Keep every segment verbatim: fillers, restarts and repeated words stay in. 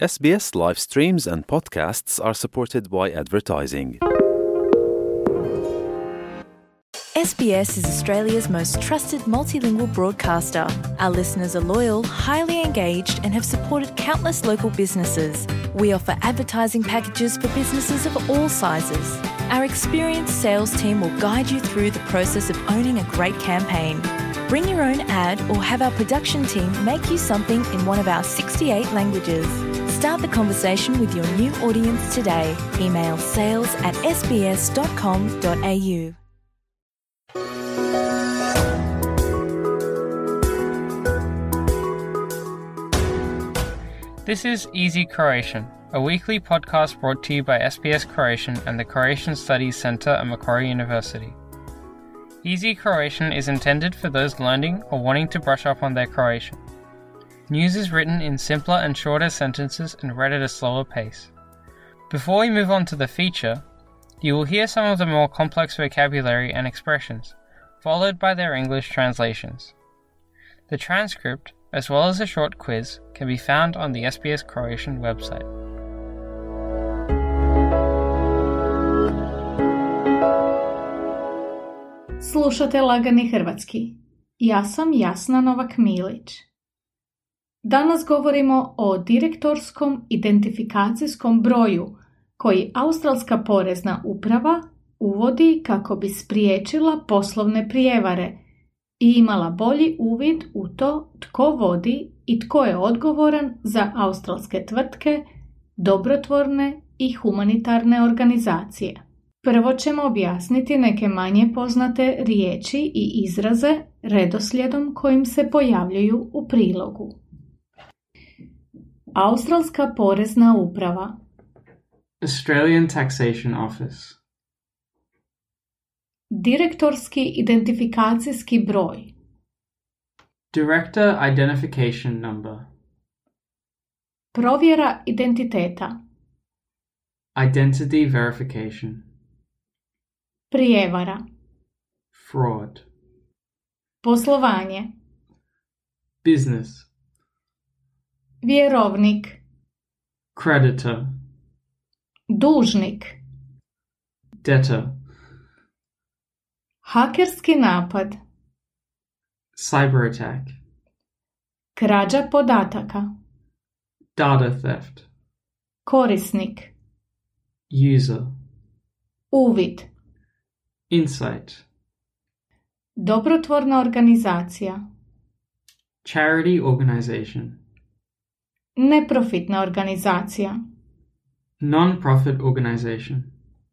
S B S live streams and podcasts are supported by advertising. S B S is Australia's most trusted multilingual broadcaster. Our listeners are loyal, highly engaged, and have supported countless local businesses. We offer advertising packages for businesses of all sizes. Our experienced sales team will guide you through the process of owning a great campaign. Bring your own ad or have our production team make you something in one of our sixty-eight languages. Start the conversation with your new audience today. Email sales at s b s dot com dot a u. This is Easy Croatian, a weekly podcast brought to you by S B S Croatian and the Croatian Studies Centre at Macquarie University. Easy Croatian is intended for those learning or wanting to brush up on their Croatian. News is written in simpler and shorter sentences and read at a slower pace. Before we move on to the feature, you will hear some of the more complex vocabulary and expressions, followed by their English translations. The transcript, as well as a short quiz, can be found on the S B S Croatian website. Slušate Lagani hrvatski. Ja sam Jasna Novak-Milić. Danas govorimo o direktorskom identifikacijskom broju koji Australska porezna uprava uvodi kako bi spriječila poslovne prijevare i imala bolji uvid u to tko vodi i tko je odgovoran za australske tvrtke, dobrotvorne i humanitarne organizacije. Prvo ćemo objasniti neke manje poznate riječi i izraze redoslijedom kojim se pojavljuju u prilogu. Australska porezna uprava. Australian Taxation Office. Direktorski identifikacijski broj. Director Identification Number. Provjera identiteta. Identity Verification. Prijevara. Fraud. Poslovanje. Business. Vjerovnik. Creditor. Dužnik. Debtor. Hakerski napad. Cyber attack. Krađa podataka. Data theft. Korisnik. User. Uvid. Insight. Dobrotvorna organizacija. Charity organization. Neprofitna organizacija. Non-profit organization.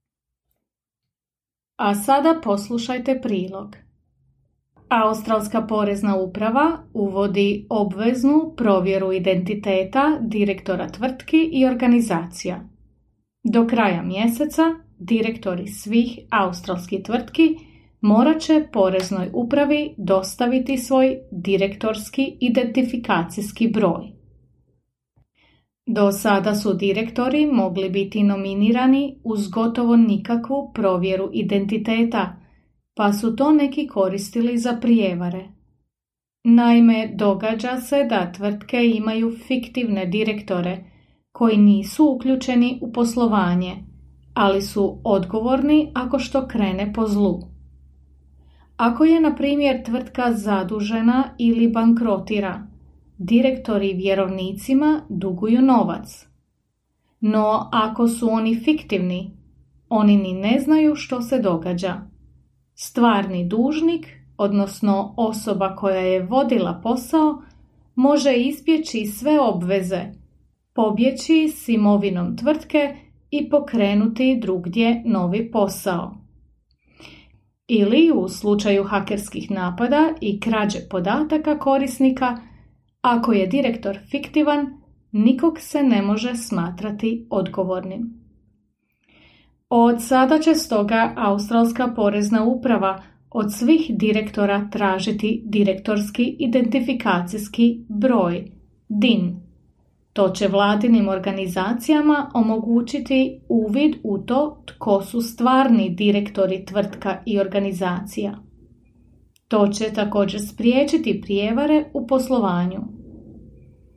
A sada poslušajte prilog. Australska porezna uprava uvodi obveznu provjeru identiteta direktora tvrtki i organizacija. Do kraja mjeseca direktori svih australskih tvrtki morat će poreznoj upravi dostaviti svoj direktorski identifikacijski broj. Do sada su direktori mogli biti nominirani uz gotovo nikakvu provjeru identiteta, pa su to neki koristili za prijevare. Naime, događa se da tvrtke imaju fiktivne direktore koji nisu uključeni u poslovanje, ali su odgovorni ako što krene po zlu. Ako je, na primjer, tvrtka zadužena ili bankrotira, direktori vjerovnicima duguju novac. No ako su oni fiktivni, oni ni ne znaju što se događa. Stvarni dužnik, odnosno osoba koja je vodila posao, može izbjeći sve obveze, pobjeći s imovinom tvrtke i pokrenuti drugdje novi posao. Ili u slučaju hakerskih napada i krađe podataka korisnika, ako je direktor fiktivan, nikog se ne može smatrati odgovornim. Od sada će stoga Australska porezna uprava od svih direktora tražiti direktorski identifikacijski broj, D I N. To će vladinim organizacijama omogućiti uvid u to tko su stvarni direktori tvrtka i organizacija. To će također spriječiti prijevare u poslovanju.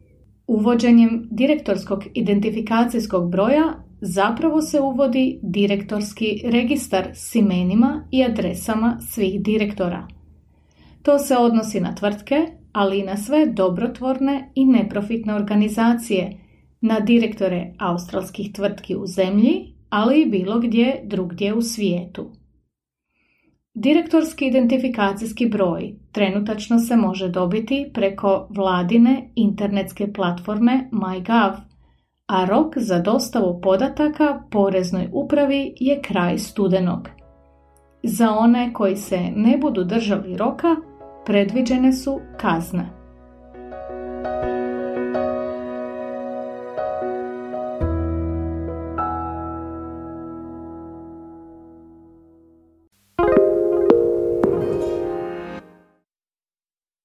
Uvođenjem direktorskog identifikacijskog broja zapravo se uvodi direktorski registar s imenima i adresama svih direktora. To se odnosi na tvrtke, ali i na sve dobrotvorne i neprofitne organizacije, na direktore australskih tvrtki u zemlji, ali i bilo gdje drugdje u svijetu. Direktorski identifikacijski broj trenutačno se može dobiti preko vladine internetske platforme MyGov, a rok za dostavu podataka Poreznoj upravi je kraj studenog. Za one koji se ne budu držali roka, predviđene su kazne.